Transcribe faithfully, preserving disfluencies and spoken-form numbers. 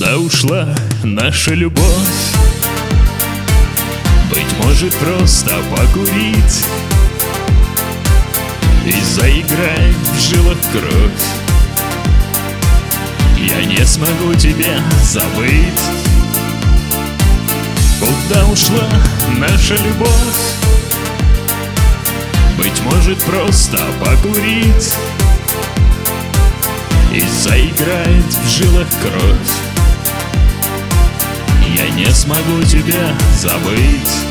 Куда ушла наша любовь? Быть может, просто покурить и заиграть в жилах кровь. Я не смогу тебя забыть. Куда ушла наша любовь? Быть может, просто покурить и заиграет в жилах кровь. Я не смогу тебя забыть.